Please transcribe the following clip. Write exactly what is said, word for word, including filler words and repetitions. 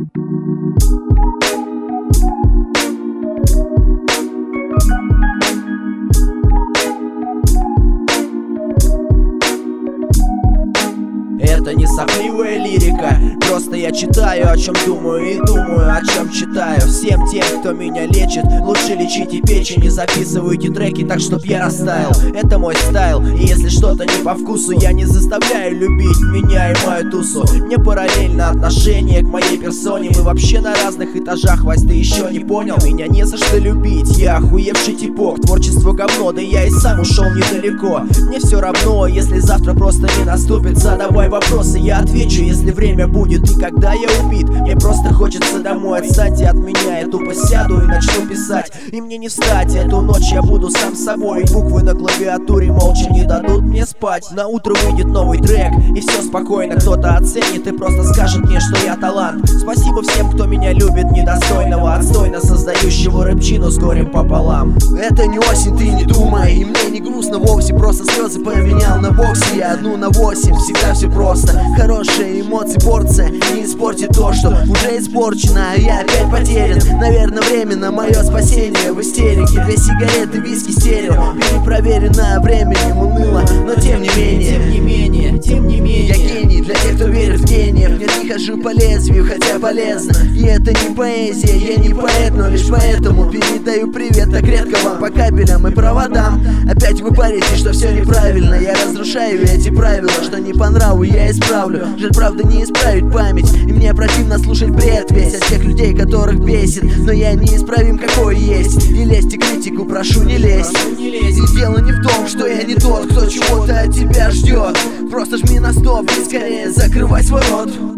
Это не сопливая лирика, просто я читаю, о чем думаю, и думаю, о чем читаю. Всем тем, кто меня лечит, лучше лечите печень и записывайте треки так, чтоб я растаял. Это мой стайл, и если что-то не по вкусу, я не заставляю любить меня и мою тусу. Мне параллельно отношение к моей персоне. Мы вообще на разных этажах, Вась, ты еще не понял? Меня не за что любить, я охуевший типок. Творчество говно, да я и сам ушел недалеко. Мне все равно, если завтра просто не наступит. Задавай вопросы, я отвечу, если время будет. И когда я убит, мне просто хочется домой. Отстаньте от меня, я тупо сяду и начну писать. И мне не встать, эту ночь я буду сам собой. Буквы на клавиатуре молча не дадут мне спать. На утро выйдет новый трек, и все спокойно. Кто-то оценит и просто скажет мне, что я талант. Спасибо всем, кто меня любит, недостойного, отстойно создающего рэпчину с горем пополам. Это не осень, ты не думай, и мне не грустно вовсе. Просто слезы поменял на боксе, я одну на восемь. Всегда все просто, хорошие эмоции, порция не испортит то, что уже испорчено, а я опять потерян. Наверное, временно мое спасение в истерике. Две сигареты, виски, стерео, перепроверенное временем уныло, но тем не менее, тем не менее, тем не менее, я гений для тех, кто верит в гениев. Нет, не хожу по лезвию, хотя полезно. И это не поэзия, я не поэт, но лишь поэтому передаю привет так редко вам по кабелям и проводам. Опять вы парите, что все неправильно, я разрушаю эти правила, что не по нраву я исправлю. Жаль, правда, не исправить память, и мне противно слушать бред весь от тех людей, которых бесит. Но я неисправим, какой есть. Не лезьте, критику прошу, не лезь. И дело не в том, что я не тот, кто чего-то от тебя ждет. Просто жми на стоп и скорее закрывай свой рот.